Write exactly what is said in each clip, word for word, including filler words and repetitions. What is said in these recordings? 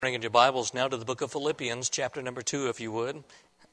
Bring in your Bibles now to the book of Philippians, chapter number two, if you would.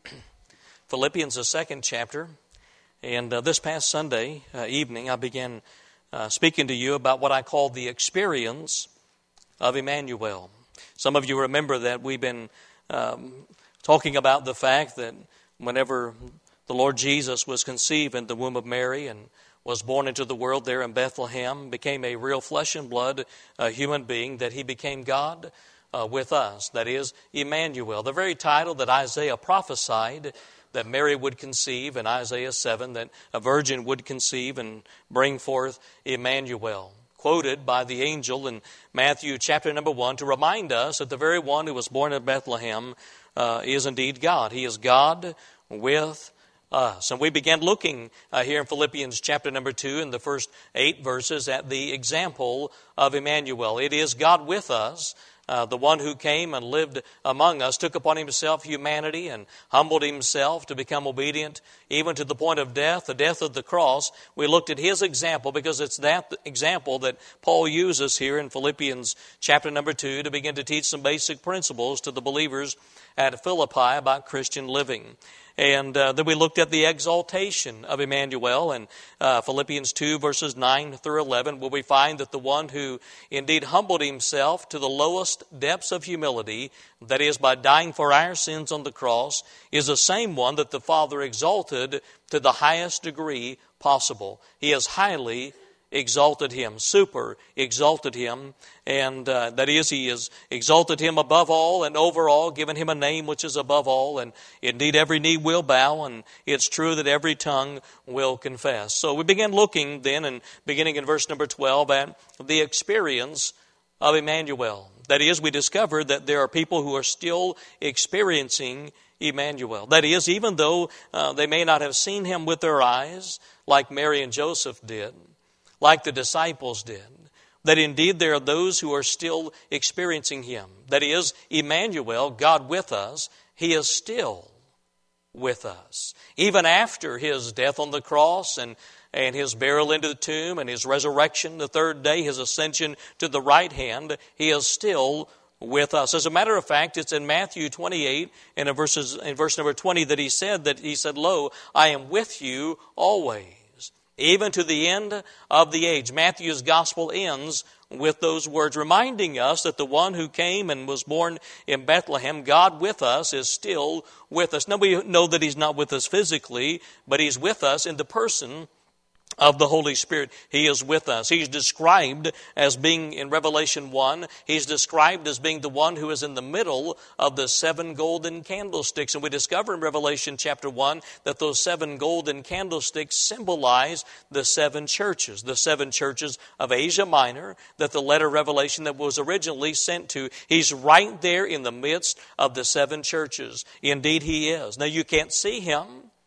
Philippians, the second chapter. And uh, this past Sunday uh, evening, I began uh, speaking to you about what I call the experience of Emmanuel. Some of you remember that we've been um, talking about the fact that whenever the Lord Jesus was conceived in the womb of Mary and was born into the world there in Bethlehem, became a real flesh and blood uh, human being, that he became God Uh, with us, that is, Emmanuel. The very title that Isaiah prophesied that Mary would conceive in Isaiah seven, that a virgin would conceive and bring forth Emmanuel. Quoted by the angel in Matthew chapter number one to remind us that the very one who was born in Bethlehem uh, is indeed God. He is God with us. And we began looking uh, here in Philippians chapter number two in the first eight verses at the example of Emmanuel. It is God with us. Uh, the one who came and lived among us, took upon himself humanity and humbled himself to become obedient even to the point of death, the death of the cross. We looked at his example because it's that example that Paul uses here in Philippians chapter number two to begin to teach some basic principles to the believers at Philippi about Christian living. And uh, then we looked at the exaltation of Emmanuel in uh, Philippians two, verses nine through eleven, where we find that the one who indeed humbled himself to the lowest depths of humility, that is, by dying for our sins on the cross, is the same one that the Father exalted to the highest degree possible. He has highly exalted him, super exalted him, and uh, that is, he has exalted him above all and over all, given him a name which is above all, and indeed every knee will bow, and it's true that every tongue will confess. So we begin looking then, and beginning in verse number twelve, at the experience of Emmanuel. That is, we discover that there are people who are still experiencing Emmanuel. That is, even though uh, they may not have seen him with their eyes, like Mary and Joseph did, like the disciples did, that indeed there are those who are still experiencing him. That is, Emmanuel, God with us, he is still with us. Even after his death on the cross and, and his burial into the tomb and his resurrection the third day, his ascension to the right hand, he is still with us. As a matter of fact, it's in Matthew twenty-eight, and in, verses, in verse number twenty, that he said, that he said, "Lo, I am with you always, even to the end of the age." Matthew's gospel ends with those words, reminding us that the one who came and was born in Bethlehem, God with us, is still with us. Now we know that he's not with us physically, but he's with us in the person of the Holy Spirit. He is with us. He's described as being, in Revelation one, he's described as being the one who is in the middle of the seven golden candlesticks. And we discover in Revelation chapter one that those seven golden candlesticks symbolize the seven churches, the seven churches of Asia Minor, that the letter Revelation that was originally sent to. He's right there in the midst of the seven churches. Indeed, he is. Now, you can't see him,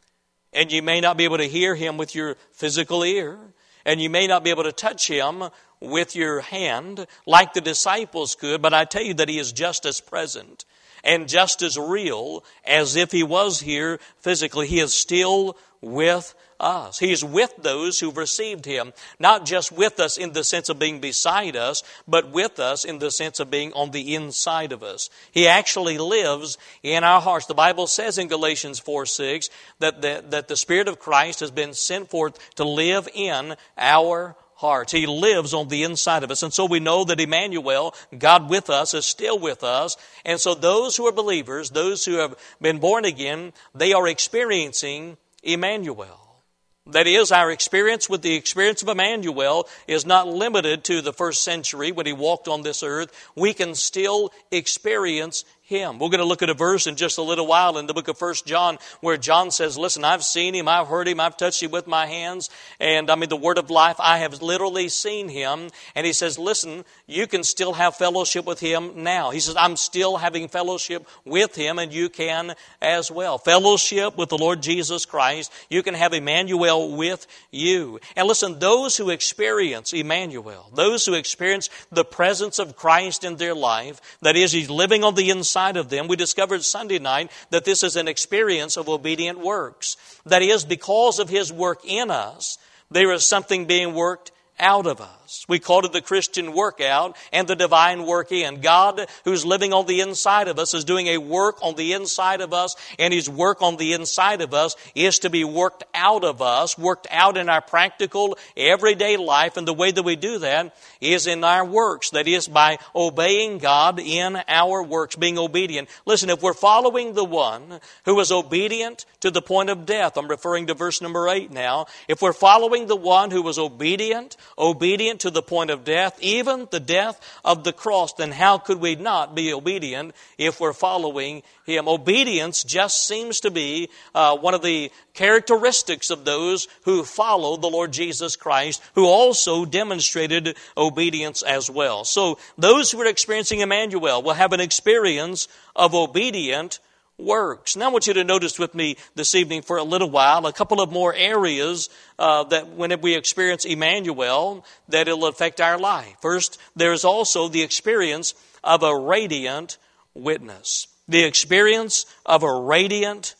and you may not be able to hear him with your physical ear, and you may not be able to touch him with your hand like the disciples could, but I tell you that he is just as present and just as real as if he was here physically. He is still with us. He is with those who've received him, not just with us in the sense of being beside us, but with us in the sense of being on the inside of us. He actually lives in our hearts. The Bible says in Galatians four six that the, that the Spirit of Christ has been sent forth to live in our hearts. He lives on the inside of us. And so we know that Emmanuel, God with us, is still with us. And so those who are believers, those who have been born again, they are experiencing Emmanuel. That is, our experience with the experience of Emmanuel is not limited to the first century when he walked on this earth. We can still experience him. We're going to look at a verse in just a little while in the book of First John where John says, listen, I've seen him, I've heard him, I've touched him with my hands. And I mean, the word of life, I have literally seen him. And he says, listen, you can still have fellowship with him now. He says, I'm still having fellowship with him, and you can as well. Fellowship with the Lord Jesus Christ. You can have Emmanuel with you. And listen, those who experience Emmanuel, those who experience the presence of Christ in their life, that is, he's living on the inside of them, we discovered Sunday night that this is an experience of obedient works. That is, because of his work in us, there is something being worked out of us. us. We called it the Christian workout and the divine work in. God, who's living on the inside of us, is doing a work on the inside of us, and His work on the inside of us is to be worked out of us, worked out in our practical, everyday life, and the way that we do that is in our works. That is by obeying God in our works, being obedient. Listen, if we're following the one who was obedient to the point of death, I'm referring to verse number eight now, if we're following the one who was obedient, obedient to the point of death, even the death of the cross, then how could we not be obedient if we're following Him? Obedience just seems to be uh, one of the characteristics of those who follow the Lord Jesus Christ, who also demonstrated obedience as well. So those who are experiencing Emmanuel will have an experience of obedient works. Now I want you to notice with me this evening for a little while a couple of more areas uh, that when we experience Emmanuel, that it'll affect our life. First, there's also the experience of a radiant witness. The experience of a radiant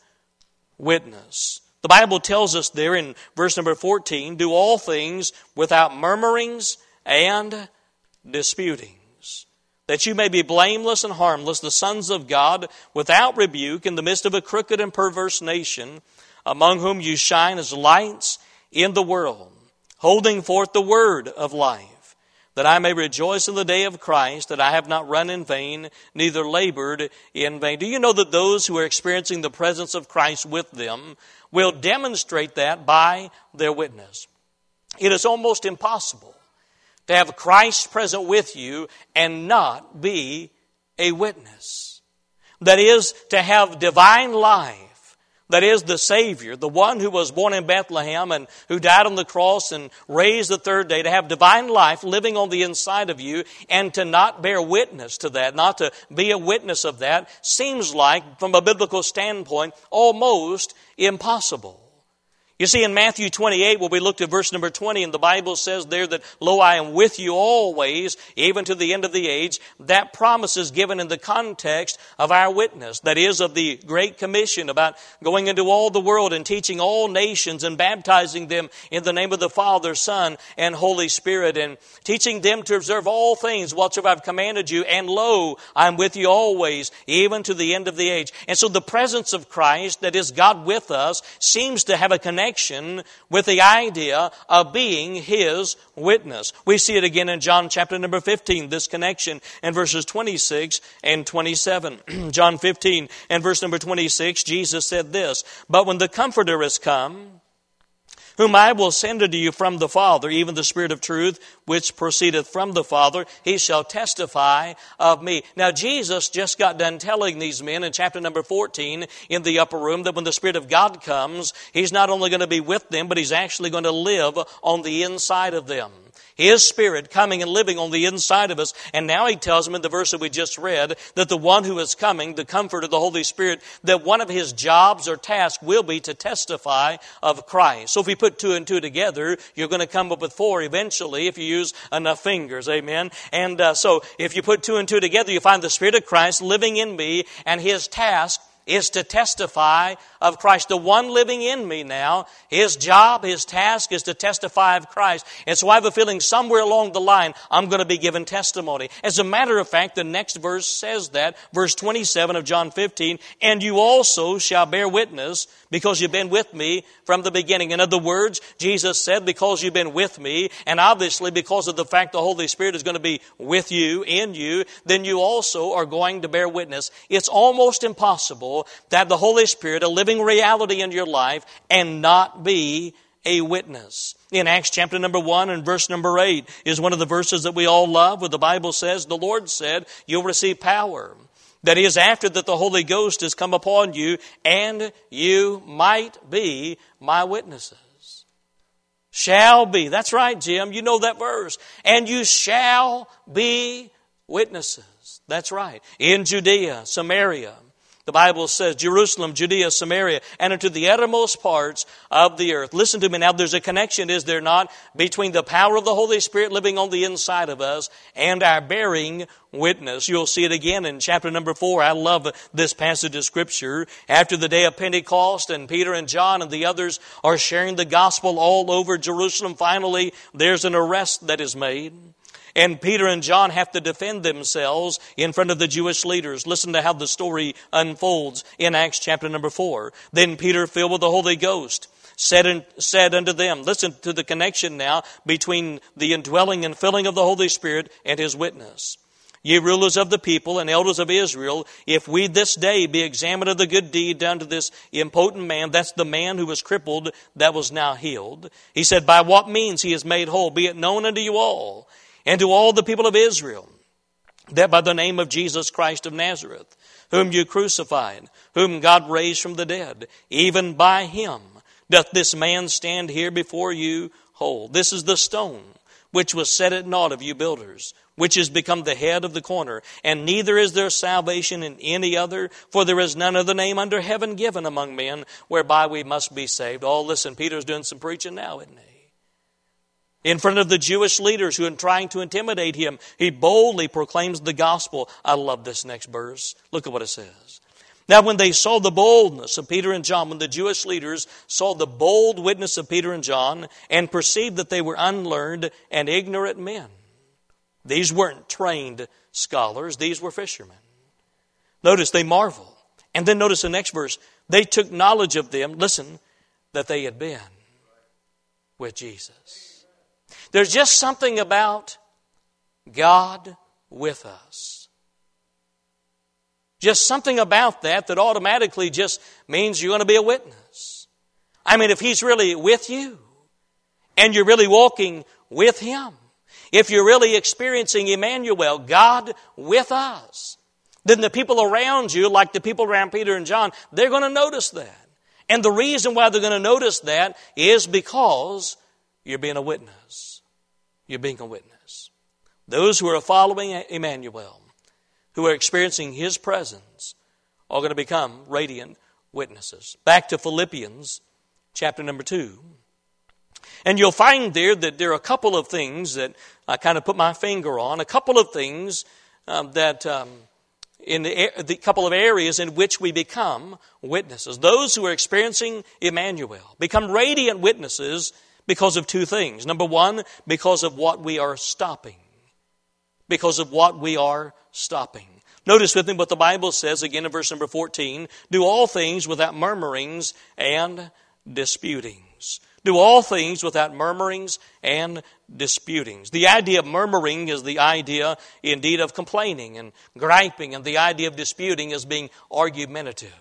witness. The Bible tells us there in verse number fourteen, do all things without murmurings and disputings, that you may be blameless and harmless, the sons of God, without rebuke, in the midst of a crooked and perverse nation, among whom you shine as lights in the world, holding forth the word of life, that I may rejoice in the day of Christ, that I have not run in vain, neither labored in vain. Do you know that those who are experiencing the presence of Christ with them will demonstrate that by their witness? It is almost impossible to have Christ present with you and not be a witness. That is, to have divine life. That is, the Savior, the one who was born in Bethlehem and who died on the cross and raised the third day, to have divine life living on the inside of you and to not bear witness to that, not to be a witness of that, seems like, from a biblical standpoint, almost impossible. You see, in Matthew twenty-eight, where we looked at verse number twenty, and the Bible says there that, lo, I am with you always, even to the end of the age. That promise is given in the context of our witness. That is, of the Great Commission about going into all the world and teaching all nations and baptizing them in the name of the Father, Son, and Holy Spirit, and teaching them to observe all things whatsoever I've commanded you. And lo, I'm with you always, even to the end of the age. And so the presence of Christ, that is God with us, seems to have a connection with the idea of being His witness. We see it again in John chapter number fifteen, this connection in verses twenty-six and twenty-seven. John fifteen and verse number twenty-six, Jesus said this, but when the Comforter is come, whom I will send unto you from the Father, even the Spirit of truth, which proceedeth from the Father, He shall testify of me. Now, Jesus just got done telling these men in chapter number fourteen in the upper room that when the Spirit of God comes, He's not only going to be with them, but He's actually going to live on the inside of them. His Spirit coming and living on the inside of us. And now He tells them in the verse that we just read that the one who is coming, the Comforter, the Holy Spirit, that one of His jobs or tasks will be to testify of Christ. So if we put two and two together, you're going to come up with four eventually if you use enough fingers. Amen. And uh, so if you put two and two together, you find the Spirit of Christ living in me, and His task is to testify of Christ. The one living in me now, His job, His task is to testify of Christ. And so I have a feeling somewhere along the line, I'm going to be given testimony. As a matter of fact, the next verse says that, verse twenty-seven of John fifteen, and you also shall bear witness because you've been with me from the beginning. In other words, Jesus said, because you've been with me, and obviously because of the fact the Holy Spirit is going to be with you, in you, then you also are going to bear witness. It's almost impossible to have the Holy Spirit, a living reality in your life, and not be a witness. In Acts chapter number one and verse number eight is one of the verses that we all love, where the Bible says, the Lord said, you'll receive power. That is, after that the Holy Ghost has come upon you, and you might be my witnesses. Shall be. That's right, Jim. You know that verse. And you shall be witnesses. That's right. In Judea, Samaria, The Bible says, Jerusalem, Judea, Samaria, and unto the uttermost parts of the earth. Listen to me now, there's a connection, is there not, between the power of the Holy Spirit living on the inside of us and our bearing witness. You'll see it again in chapter number four. I love this passage of Scripture. After the day of Pentecost, and Peter and John and the others are sharing the gospel all over Jerusalem, finally there's an arrest that is made. And Peter and John have to defend themselves in front of the Jewish leaders. Listen to how the story unfolds in Acts chapter number four. Then Peter, filled with the Holy Ghost, said, in, said unto them, listen to the connection now between the indwelling and filling of the Holy Spirit and his witness. Ye rulers of the people and elders of Israel, if we this day be examined of the good deed done to this impotent man, that's the man who was crippled that was now healed. He said, by what means he is made whole, be it known unto you all, and to all the people of Israel, that by the name of Jesus Christ of Nazareth, whom you crucified, whom God raised from the dead, even by him doth this man stand here before you whole. This is the stone which was set at naught of you builders, which is become the head of the corner. And neither is there salvation in any other, for there is none other name under heaven given among men whereby we must be saved. Oh, listen, Peter's doing some preaching now, isn't he? In front of the Jewish leaders who are trying to intimidate him, he boldly proclaims the gospel. I love this next verse. Look at what it says. Now when they saw the boldness of Peter and John, when the Jewish leaders saw the bold witness of Peter and John and perceived that they were unlearned and ignorant men. These weren't trained scholars, these were fishermen. Notice they marvel. And then notice the next verse. They took knowledge of them, listen, that they had been with Jesus. There's just something about God with us. Just something about that that automatically just means you're going to be a witness. I mean, if He's really with you and you're really walking with Him, if you're really experiencing Emmanuel, God with us, then the people around you, like the people around Peter and John, they're going to notice that. And the reason why they're going to notice that is because you're being a witness. You're being a witness. Those who are following Emmanuel, who are experiencing His presence, are going to become radiant witnesses. Back to Philippians chapter number two. And you'll find there that there are a couple of things that I kind of put my finger on, a couple of things um, that um, in the, the couple of areas in which we become witnesses. Those who are experiencing Emmanuel become radiant witnesses because of two things. Number one, because of what we are stopping. Because of what we are stopping. Notice with me what the Bible says again in verse number fourteen. Do all things without murmurings and disputings. Do all things without murmurings and disputings. The idea of murmuring is the idea indeed of complaining and griping, and the idea of disputing is being argumentative.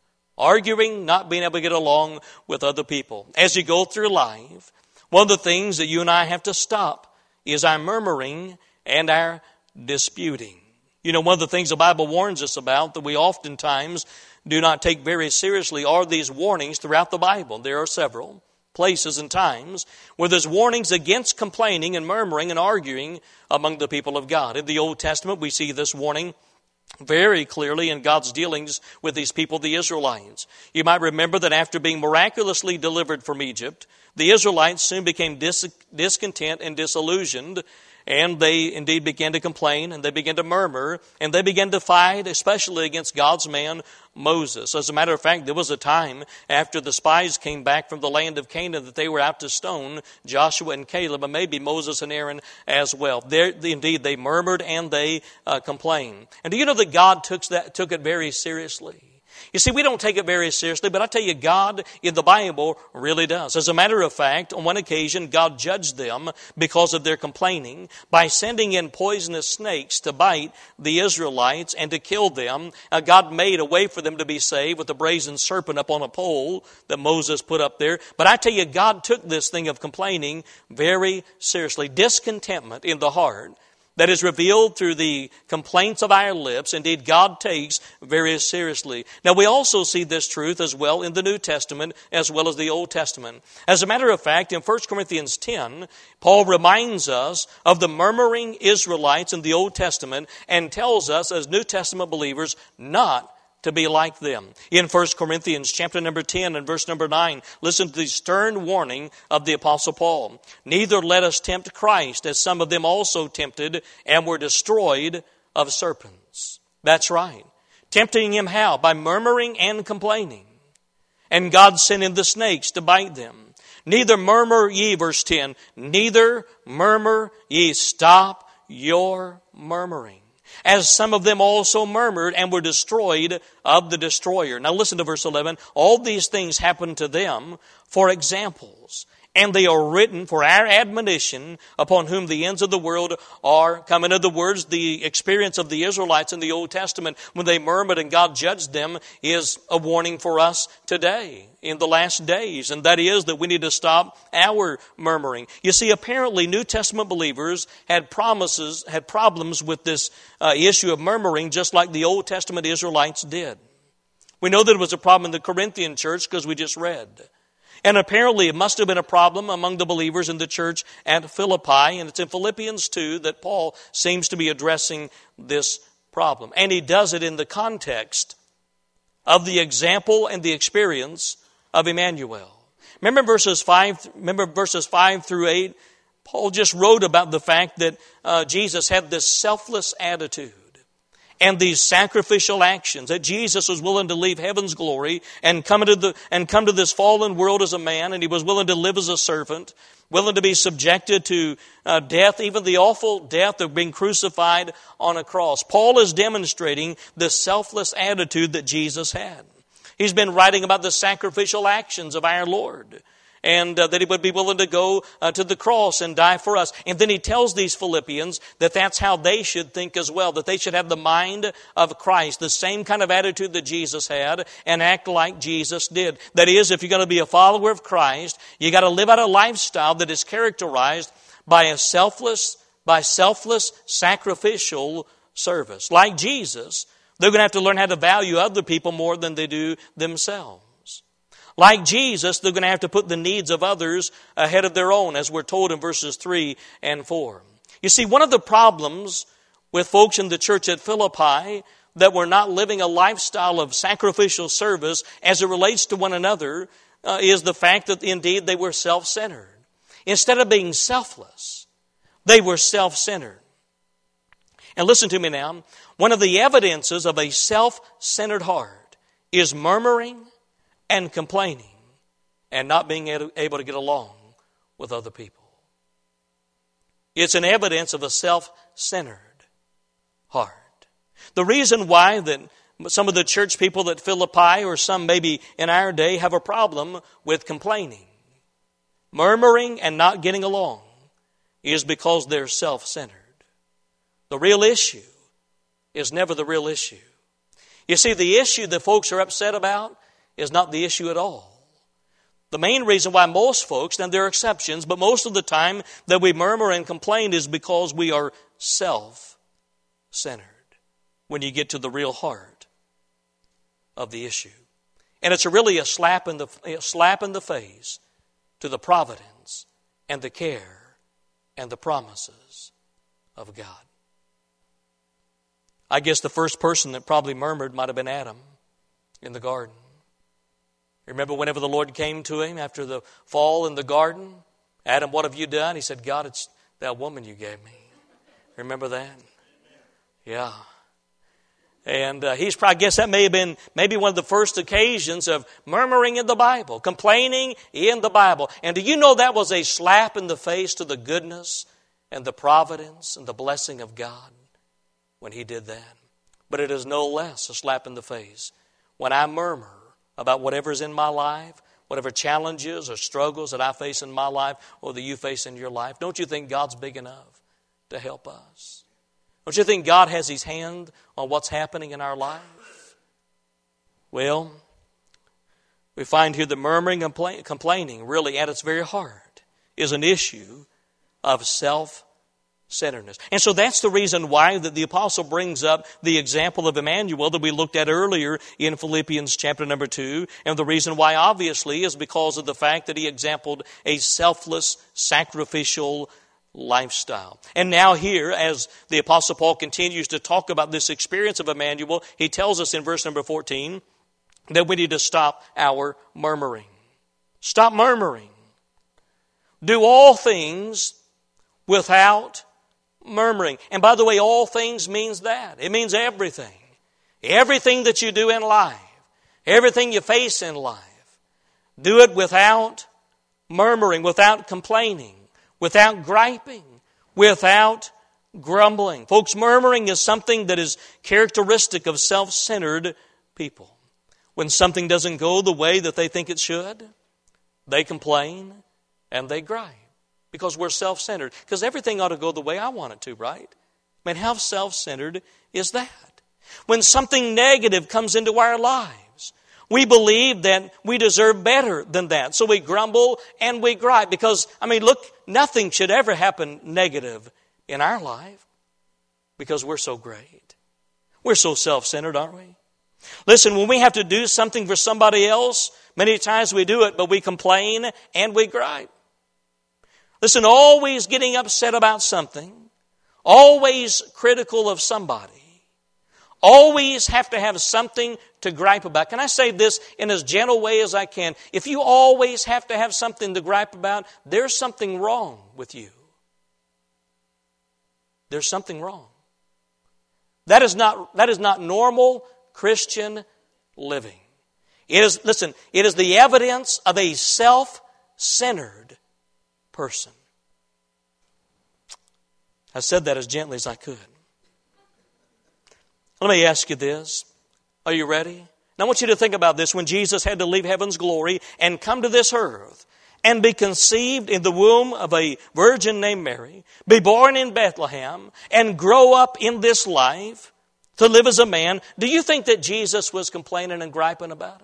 Arguing, not being able to get along with other people. As you go through life, one of the things that you and I have to stop is our murmuring and our disputing. You know, one of the things the Bible warns us about that we oftentimes do not take very seriously are these warnings throughout the Bible. There are several places and times where there's warnings against complaining and murmuring and arguing among the people of God. In the Old Testament, we see this warning very clearly in God's dealings with these people, the Israelites. You might remember that after being miraculously delivered from Egypt, the Israelites soon became dis- discontent and disillusioned, and they indeed began to complain, and they began to murmur, and they began to fight, especially against God's man, Moses. As a matter of fact, there was a time after the spies came back from the land of Canaan that they were out to stone Joshua and Caleb, and maybe Moses and Aaron as well. There, indeed, they murmured and they uh, complained. And do you know that God took that, took it very seriously? You see, we don't take it very seriously, but I tell you, God in the Bible really does. As a matter of fact, on one occasion, God judged them because of their complaining by sending in poisonous snakes to bite the Israelites and to kill them. Uh, God made a way for them to be saved with a brazen serpent up on a pole that Moses put up there. But I tell you, God took this thing of complaining very seriously. Discontentment in the heart that is revealed through the complaints of our lips, indeed God takes very seriously. Now we also see this truth as well in the New Testament as well as the Old Testament. As a matter of fact, in First Corinthians ten, Paul reminds us of the murmuring Israelites in the Old Testament and tells us as New Testament believers not to be like them. In First Corinthians chapter number ten and verse number nine, listen to the stern warning of the Apostle Paul. Neither let us tempt Christ, as some of them also tempted and were destroyed of serpents. That's right. Tempting him how? By murmuring and complaining. And God sent in the snakes to bite them. Neither murmur ye, verse ten, neither murmur ye. Stop your murmuring. As some of them also murmured and were destroyed of the destroyer. Now listen to verse eleven. All these things happened to them for examples, and they are written for our admonition, upon whom the ends of the world are come. In other words, the experience of the Israelites in the Old Testament when they murmured and God judged them is a warning for us today in the last days. And that is that we need to stop our murmuring. You see, apparently New Testament believers had promises, had problems with this uh, issue of murmuring, just like the Old Testament Israelites did. We know that it was a problem in the Corinthian church because we just read. And apparently it must have been a problem among the believers in the church at Philippi. And it's in Philippians two that Paul seems to be addressing this problem. And he does it in the context of the example and the experience of Emmanuel. Remember verses five, remember verses five through eight? Paul just wrote about the fact that uh, Jesus had this selfless attitude and these sacrificial actions, that Jesus was willing to leave heaven's glory and come into the and come to this fallen world as a man, and he was willing to live as a servant, willing to be subjected to uh, death, even the awful death of being crucified on a cross. Paul is demonstrating the selfless attitude that Jesus had. He's been writing about the sacrificial actions of our Lord, and uh, that he would be willing to go uh, to the cross and die for us. And then he tells these Philippians that that's how they should think as well, that they should have the mind of Christ, the same kind of attitude that Jesus had, and act like Jesus did. That is, if you're going to be a follower of Christ, you got to live out a lifestyle that is characterized by a selfless, by selfless, sacrificial service. Like Jesus, they're going to have to learn how to value other people more than they do themselves. Like Jesus, they're going to have to put the needs of others ahead of their own, as we're told in verses three and four. You see, one of the problems with folks in the church at Philippi that were not living a lifestyle of sacrificial service as it relates to one another uh, is the fact that indeed they were self-centered. Instead of being selfless, they were self-centered. And listen to me now. One of the evidences of a self-centered heart is murmuring and complaining and not being able to get along with other people. It's an evidence of a self-centered heart. The reason why that some of the church people at Philippi, or some maybe in our day, have a problem with complaining, murmuring, and not getting along is because they're self-centered. The real issue is never the real issue. You see, the issue that folks are upset about is not the issue at all. The main reason why most folks, and there are exceptions, but most of the time that we murmur and complain is because we are self-centered when you get to the real heart of the issue. And it's really a slap in the, a slap in the face to the providence and the care and the promises of God. I guess the first person that probably murmured might have been Adam in the garden. Remember whenever the Lord came to him after the fall in the garden? Adam, what have you done? He said, God, it's that woman you gave me. Remember that? Yeah. And uh, he's probably, I guess that may have been maybe one of the first occasions of murmuring in the Bible, complaining in the Bible. And do you know that was a slap in the face to the goodness and the providence and the blessing of God when he did that? But it is no less a slap in the face when I murmur about whatever's in my life, whatever challenges or struggles that I face in my life or that you face in your life. Don't you think God's big enough to help us? Don't you think God has his hand on what's happening in our life? Well, we find here that murmuring and complaining really at its very heart is an issue of self-centeredness. And so that's the reason why that the apostle brings up the example of Emmanuel that we looked at earlier in Philippians chapter number two. And the reason why obviously is because of the fact that he exampled a selfless, sacrificial lifestyle. And now here, as the Apostle Paul continues to talk about this experience of Emmanuel, he tells us in verse number fourteen that we need to stop our murmuring. Stop murmuring. Do all things without murmuring. And by the way, all things means that. It means everything. Everything that you do in life. Everything you face in life. Do it without murmuring, without complaining, without griping, without grumbling. Folks, murmuring is something that is characteristic of self-centered people. When something doesn't go the way that they think it should, they complain and they gripe because we're self-centered. Because everything ought to go the way I want it to, right? I mean, how self-centered is that? When something negative comes into our lives, we believe that we deserve better than that. So we grumble and we gripe because, I mean, look, nothing should ever happen negative in our life because we're so great. We're so self-centered, aren't we? Listen, when we have to do something for somebody else, many times we do it, but we complain and we gripe. Listen, always getting upset about something, always critical of somebody, always have to have something to gripe about. Can I say this in as gentle way as I can? If you always have to have something to gripe about, there's something wrong with you. There's something wrong. That is not, that is not normal Christian living. It is, listen, it is the evidence of a self-centered person. I said that as gently as I could. Let me ask you this. Are you ready? Now I want you to think about this. When Jesus had to leave heaven's glory and come to this earth and be conceived in the womb of a virgin named Mary, be born in Bethlehem, and grow up in this life to live as a man, do you think that Jesus was complaining and griping about it?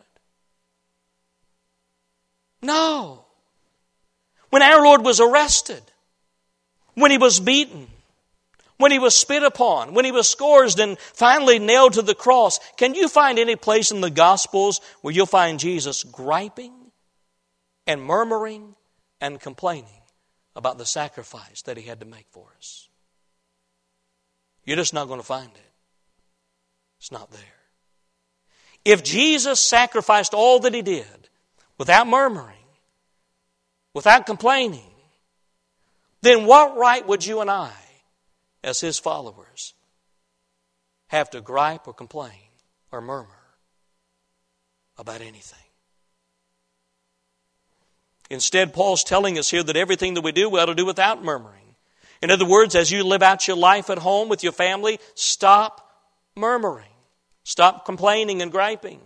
No. When our Lord was arrested, when He was beaten, when He was spit upon, when He was scourged and finally nailed to the cross, can you find any place in the Gospels where you'll find Jesus griping and murmuring and complaining about the sacrifice that He had to make for us? You're just not going to find it. It's not there. If Jesus sacrificed all that He did without murmuring, without complaining, then what right would you and I, as His followers, have to gripe or complain or murmur about anything? Instead, Paul's telling us here that everything that we do, we ought to do without murmuring. In other words, as you live out your life at home with your family, stop murmuring. Stop complaining and griping.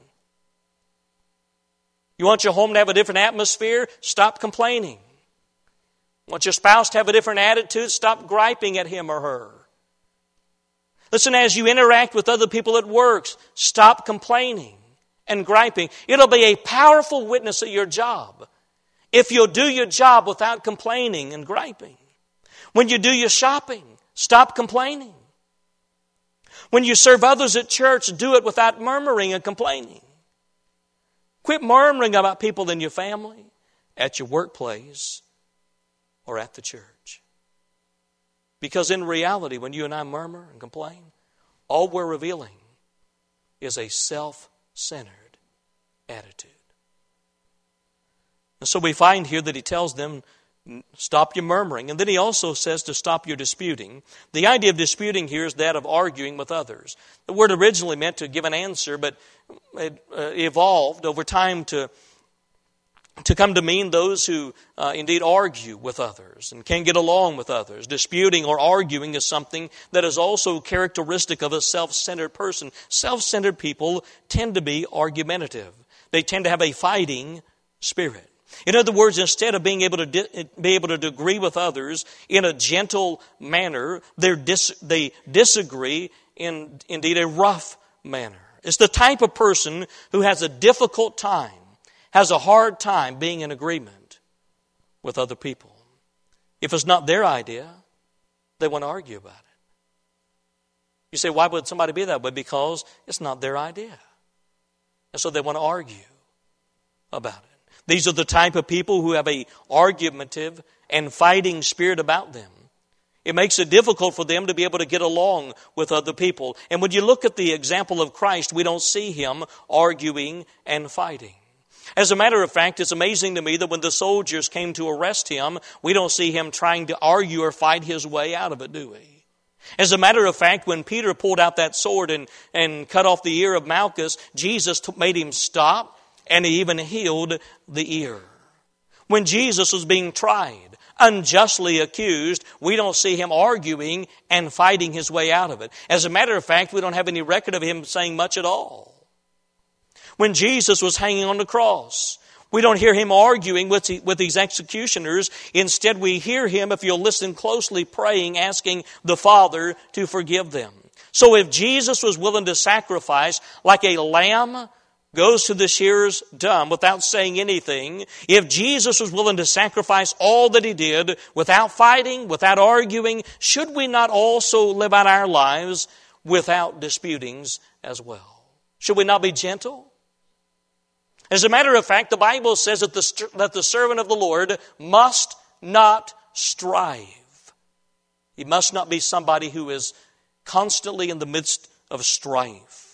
You want your home to have a different atmosphere? Stop complaining. Want your spouse to have a different attitude? Stop griping at him or her. Listen, as you interact with other people at work, stop complaining and griping. It'll be a powerful witness at your job if you'll do your job without complaining and griping. When you do your shopping, stop complaining. When you serve others at church, do it without murmuring and complaining. Quit murmuring about people in your family, at your workplace, or at the church. Because in reality, when you and I murmur and complain, all we're revealing is a self-centered attitude. And so we find here that he tells them, stop your murmuring. And then he also says to stop your disputing. The idea of disputing here is that of arguing with others. The word originally meant to give an answer, but it uh, evolved over time to, to come to mean those who uh, indeed argue with others and can't get along with others. Disputing or arguing is something that is also characteristic of a self-centered person. Self-centered people tend to be argumentative. They tend to have a fighting spirit. In other words, instead of being able to di- be able to agree with others in a gentle manner, they're dis- they disagree in indeed a rough manner. It's the type of person who has a difficult time, has a hard time being in agreement with other people. If it's not their idea, they want to argue about it. You say, why would somebody be that way? Because it's not their idea. And so they want to argue about it. These are the type of people who have a argumentative and fighting spirit about them. It makes it difficult for them to be able to get along with other people. And when you look at the example of Christ, we don't see him arguing and fighting. As a matter of fact, it's amazing to me that when the soldiers came to arrest him, we don't see him trying to argue or fight his way out of it, do we? As a matter of fact, when Peter pulled out that sword and, and cut off the ear of Malchus, Jesus t- made him stop, and he even healed the ear. When Jesus was being tried, unjustly accused, we don't see him arguing and fighting his way out of it. As a matter of fact, we don't have any record of him saying much at all. When Jesus was hanging on the cross, we don't hear him arguing with, the, with these executioners. Instead, we hear him, if you'll listen closely, praying, asking the Father to forgive them. So if Jesus was willing to sacrifice like a lamb goes to the shearers dumb without saying anything, if Jesus was willing to sacrifice all that he did without fighting, without arguing, should we not also live out our lives without disputings as well? Should we not be gentle? As a matter of fact, the Bible says that the, that the servant of the Lord must not strive. He must not be somebody who is constantly in the midst of strife.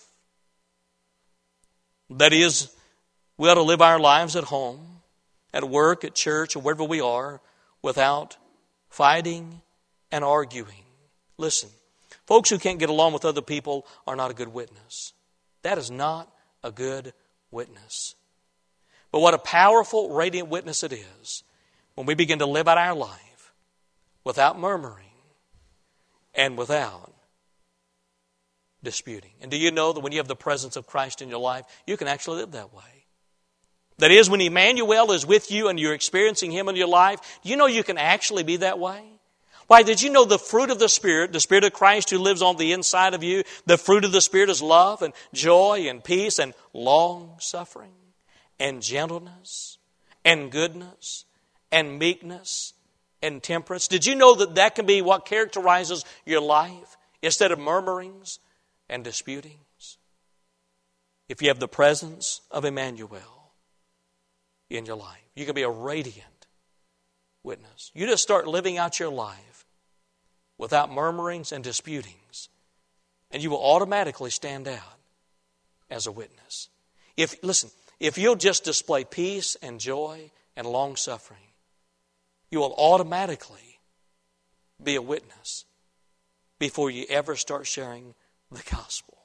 That is, we ought to live our lives at home, at work, at church, or wherever we are, without fighting and arguing. Listen, folks who can't get along with other people are not a good witness. That is not a good witness. But what a powerful, radiant witness it is when we begin to live out our life without murmuring and without disputing. And do you know that when you have the presence of Christ in your life, you can actually live that way? That is, when Emmanuel is with you and you're experiencing him in your life, do you know you can actually be that way? Why, did you know the fruit of the Spirit, the Spirit of Christ who lives on the inside of you, the fruit of the Spirit is love and joy and peace and long-suffering and gentleness and goodness and meekness and temperance? Did you know that that can be what characterizes your life instead of murmurings and disputings? If you have the presence of Emmanuel in your life, you can be a radiant witness. You just start living out your life without murmurings and disputings, and you will automatically stand out as a witness. If, listen, if you'll just display peace and joy and long-suffering, you will automatically be a witness before you ever start sharing the gospel.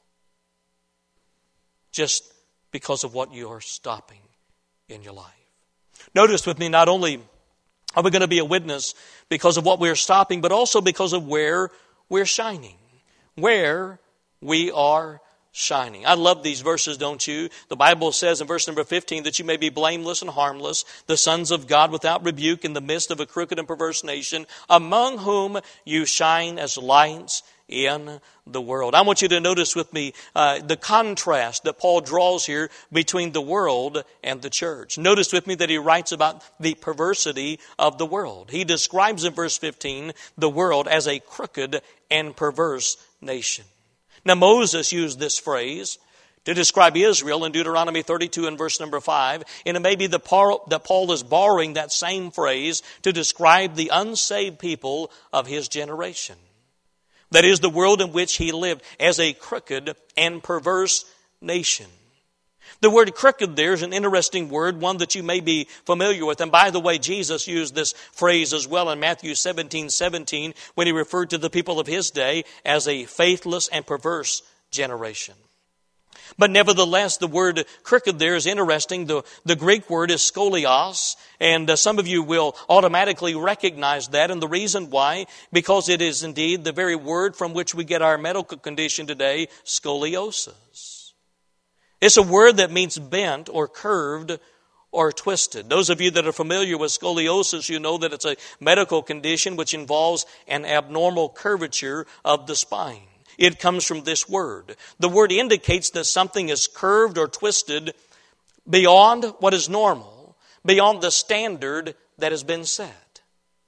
Just because of what you are stopping in your life. Notice with me, not only are we going to be a witness because of what we're stopping, but also because of where we're shining. Where we are shining. I love these verses, don't you? The Bible says in verse number fifteen that you may be blameless and harmless, the sons of God without rebuke in the midst of a crooked and perverse nation, among whom you shine as lights in the world. I want you to notice with me uh, the contrast that Paul draws here between the world and the church. Notice with me that he writes about the perversity of the world. He describes in verse fifteen the world as a crooked and perverse nation. Now Moses used this phrase to describe Israel in Deuteronomy thirty-two and verse number five. And it may be that Paul, that Paul is borrowing that same phrase to describe the unsaved people of his generation. That is the world in which he lived as a crooked and perverse nation. The word crooked there is an interesting word, one that you may be familiar with. And by the way, Jesus used this phrase as well in Matthew seventeen seventeen when he referred to the people of his day as a faithless and perverse generation. But nevertheless, the word crooked there is interesting. The, the Greek word is scolios, and uh, some of you will automatically recognize that. And the reason why, because it is indeed the very word from which we get our medical condition today, scoliosis. It's a word that means bent or curved or twisted. Those of you that are familiar with scoliosis, you know that it's a medical condition which involves an abnormal curvature of the spine. It comes from this word. The word indicates that something is curved or twisted beyond what is normal, beyond the standard that has been set.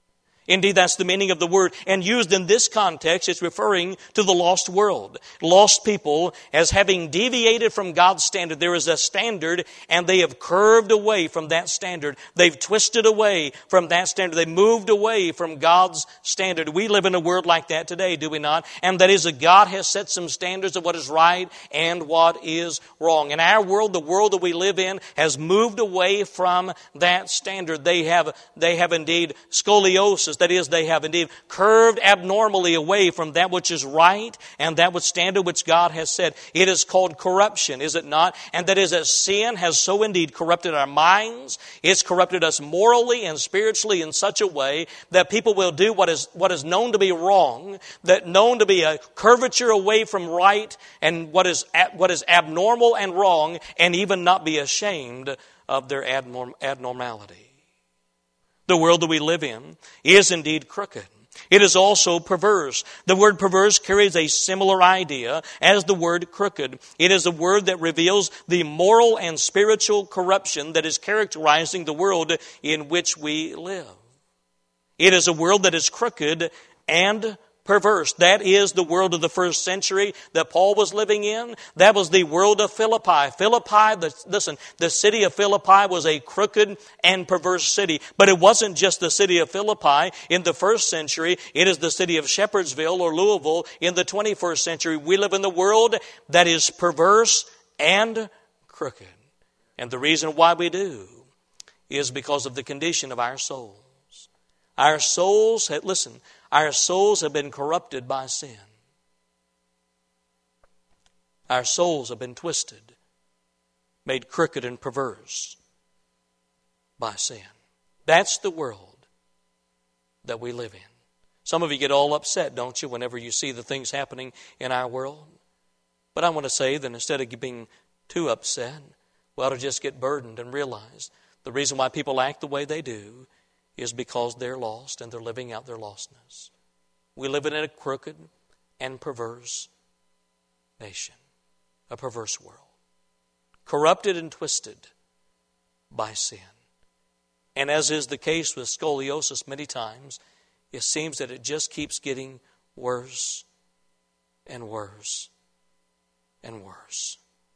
Indeed, that's the meaning of the word. And used in this context, it's referring to the lost world. Lost people as having deviated from God's standard. There is a standard, and they have curved away from that standard. They've twisted away from that standard. They moved away from God's standard. We live in a world like that today, do we not? And that is that God has set some standards of what is right and what is wrong. In our world, the world that we live in has moved away from that standard. They have, they have indeed scoliosis. That is, they have indeed curved abnormally away from that which is right and that which standard which God has said. It is called corruption, is it not? And that is that sin has so indeed corrupted our minds. It's corrupted us morally and spiritually in such a way that people will do what is what is known to be wrong, that known to be a curvature away from right and what is what is abnormal and wrong, and even not be ashamed of their abnorm, abnormality. The world that we live in is indeed crooked. It is also perverse. The word perverse carries a similar idea as the word crooked. It is a word that reveals the moral and spiritual corruption that is characterizing the world in which we live. It is a world that is crooked and perverse. That is the world of the first century that Paul was living in. That was the world of Philippi. Philippi, the, listen, the city of Philippi was a crooked and perverse city. But it wasn't just the city of Philippi in the first century. It is the city of Shepherdsville or Louisville in the twenty-first century. We live in the world that is perverse and crooked. And the reason why we do is because of the condition of our souls. Our souls, listen, Our souls have been corrupted by sin. Our souls have been twisted, made crooked and perverse by sin. That's the world that we live in. Some of you get all upset, don't you, whenever you see the things happening in our world? But I want to say that instead of being too upset, we ought to just get burdened and realize the reason why people act the way they do is because they're lost and they're living out their lostness. We live in a crooked and perverse nation, a perverse world, corrupted and twisted by sin. And as is the case with scoliosis many times, it seems that it just keeps getting worse and worse and worse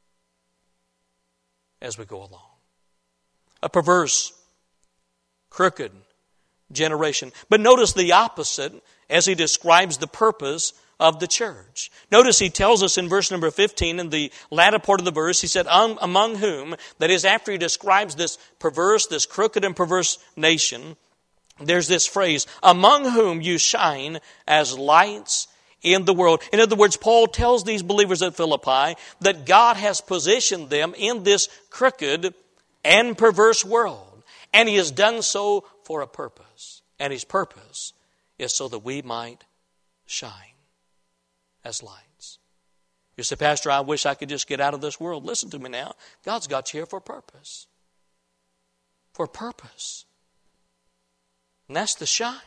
as we go along. A perverse, crooked generation. But notice the opposite as he describes the purpose of the church. Notice he tells us in verse number fifteen, in the latter part of the verse, he said, um, among whom, that is after he describes this perverse, this crooked and perverse nation, there's this phrase, among whom you shine as lights in the world. In other words, Paul tells these believers at Philippi that God has positioned them in this crooked and perverse world. And he has done so for a purpose. And his purpose is so that we might shine as lights. You say, Pastor, I wish I could just get out of this world. Listen to me now. God's got you here for a purpose. For a purpose. And that's to shine.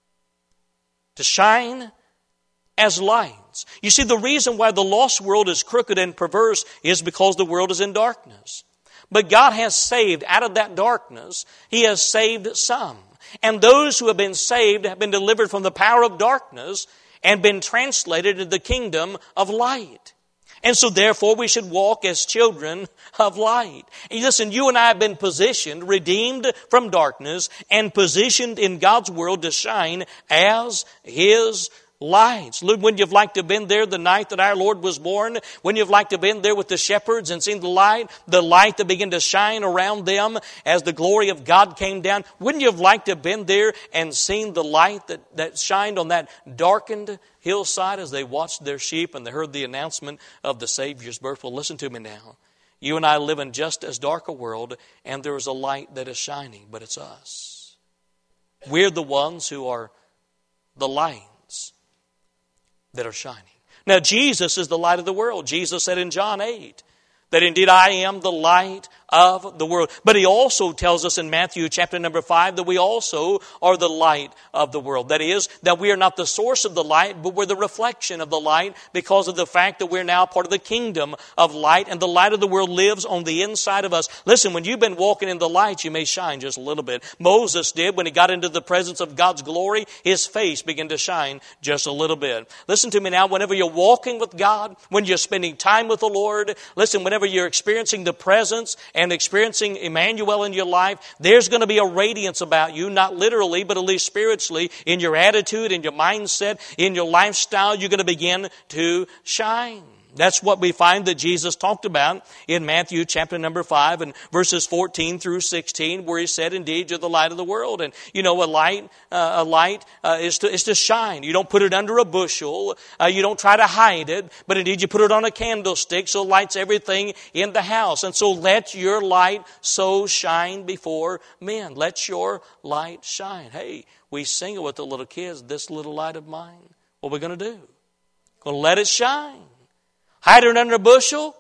To shine as lights. You see, the reason why the lost world is crooked and perverse is because the world is in darkness. But God has saved out of that darkness. He has saved some. And those who have been saved have been delivered from the power of darkness and been translated into the kingdom of light. And so therefore we should walk as children of light. And listen, you and I have been positioned, redeemed from darkness, and positioned in God's world to shine as His lights. Wouldn't you have liked to have been there the night that our Lord was born? Wouldn't you have liked to have been there with the shepherds and seen the light, the light that began to shine around them as the glory of God came down? Wouldn't you have liked to have been there and seen the light that, that shined on that darkened hillside as they watched their sheep and they heard the announcement of the Savior's birth? Well, listen to me now. You and I live in just as dark a world, and there is a light that is shining, but it's us. We're the ones who are the light that are shining. Now, Jesus is the light of the world. Jesus said in John eight that indeed I am the light of the world. But he also tells us in Matthew chapter number five that we also are the light of the world. That is, that we are not the source of the light, but we're the reflection of the light because of the fact that we're now part of the kingdom of light, and the light of the world lives on the inside of us. Listen, when you've been walking in the light, you may shine just a little bit. Moses did when he got into the presence of God's glory, his face began to shine just a little bit. Listen to me now, whenever you're walking with God, when you're spending time with the Lord, listen, whenever you're experiencing the presence and experiencing Emmanuel in your life, there's going to be a radiance about you, not literally, but at least spiritually, in your attitude, in your mindset, in your lifestyle, you're going to begin to shine. That's what we find that Jesus talked about in Matthew chapter number five and verses fourteen through sixteen, where he said, indeed, you're the light of the world. And, you know, a light, uh, a light uh, is to is to shine. You don't put it under a bushel. Uh, you don't try to hide it. But indeed, you put it on a candlestick so it lights everything in the house. And so let your light so shine before men. Let your light shine. Hey, we sing it with the little kids, this little light of mine. What are we going to do? Going to let it shine. Hide it under a bushel?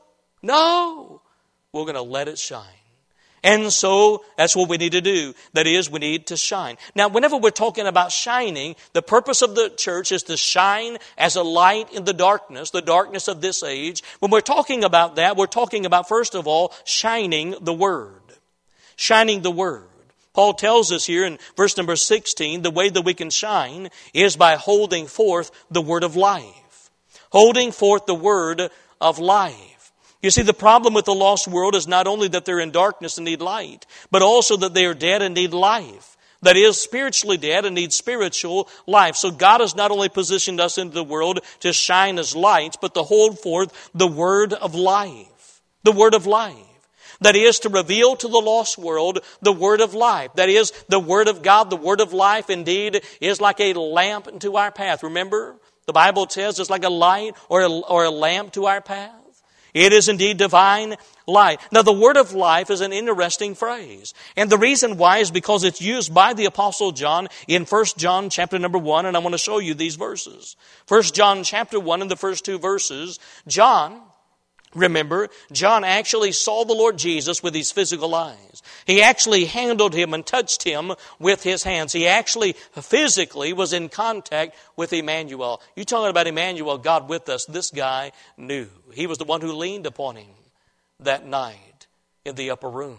No. We're going to let it shine. And so that's what we need to do. That is, we need to shine. Now, whenever we're talking about shining, the purpose of the church is to shine as a light in the darkness, the darkness of this age. When we're talking about that, we're talking about, first of all, shining the Word. Shining the Word. Paul tells us here in verse number sixteen, the way that we can shine is by holding forth the Word of life. Holding forth the word of life. You see, the problem with the lost world is not only that they're in darkness and need light, but also that they are dead and need life. That is, spiritually dead and need spiritual life. So God has not only positioned us into the world to shine as lights, but to hold forth the word of life. The word of life. That is, to reveal to the lost world the word of life. That is, the word of God, the word of life, indeed, is like a lamp into our path. Remember? The Bible says it's like a light or a, or a lamp to our path. It is indeed divine light. Now, the word of life is an interesting phrase. And the reason why is because it's used by the Apostle John in First John chapter number one. And I want to show you these verses. First John chapter one and the first two verses. John, remember, John actually saw the Lord Jesus with his physical eyes. He actually handled him and touched him with his hands. He actually physically was in contact with Emmanuel. You talking about Emmanuel, God with us, this guy knew. He was the one who leaned upon him that night in the upper room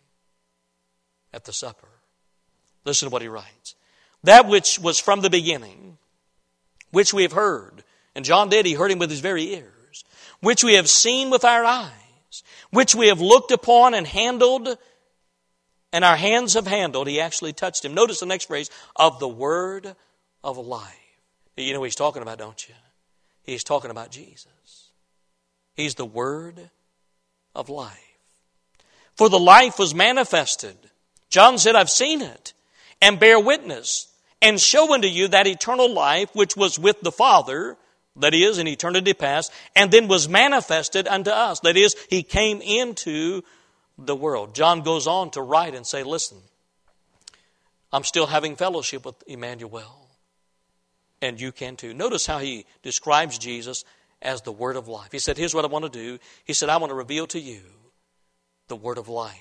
at the supper. Listen to what he writes. That which was from the beginning, which we have heard. And John did, he heard him with his very ears. Which we have seen with our eyes, which we have looked upon and handled, and our hands have handled. He actually touched him. Notice the next phrase, of the word of life. You know what he's talking about, don't you? He's talking about Jesus. He's the word of life. For the life was manifested. John said, I've seen it, and bear witness, and show unto you that eternal life which was with the Father, that is, in eternity past, and then was manifested unto us. That is, he came into the world. John goes on to write and say, listen, I'm still having fellowship with Emmanuel, and you can too. Notice how he describes Jesus as the word of life. He said, here's what I want to do. He said, I want to reveal to you the word of life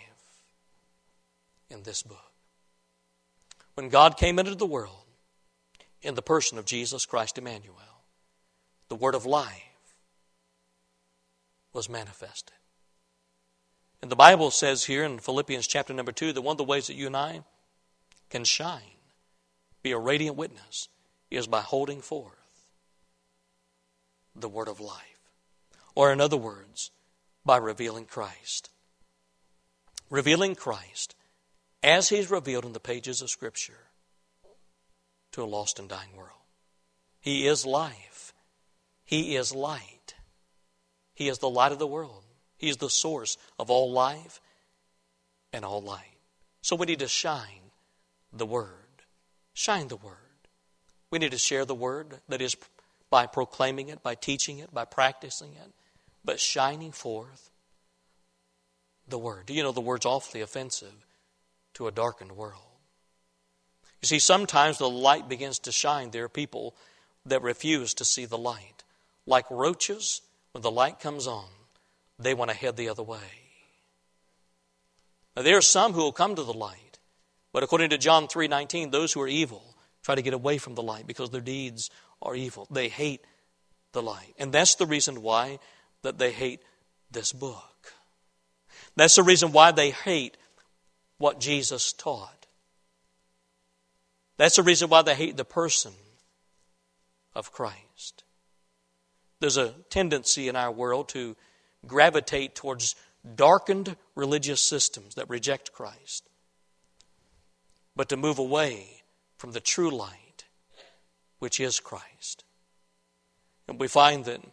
in this book. When God came into the world in the person of Jesus Christ Emmanuel, the word of life was manifested. And the Bible says here in Philippians chapter number two that one of the ways that you and I can shine, be a radiant witness, is by holding forth the word of life. Or in other words, by revealing Christ. Revealing Christ as he's revealed in the pages of Scripture to a lost and dying world. He is life. He is light. He is the light of the world. He is the source of all life and all light. So we need to shine the Word. Shine the Word. We need to share the Word, that is, by proclaiming it, by teaching it, by practicing it, but shining forth the Word. Do you know the Word's awfully offensive to a darkened world? You see, sometimes the light begins to shine. There are people that refuse to see the light. Like roaches, when the light comes on, they want to head the other way. Now, there are some who will come to the light, but according to John three nineteen, those who are evil try to get away from the light because their deeds are evil. They hate the light. And that's the reason why that they hate this book. That's the reason why they hate what Jesus taught. That's the reason why they hate the person of Christ. There's a tendency in our world to gravitate towards darkened religious systems that reject Christ, but to move away from the true light, which is Christ. And we find that